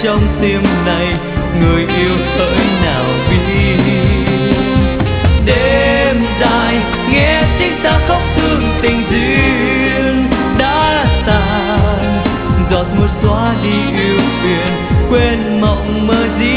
trong tim này, người yêu hỡi nào biết. Đêm dài nghe tiếng ta khóc thương tình duyên đã tàn, giọt mưa xóa đi ưu phiền, quên mộng mơ gì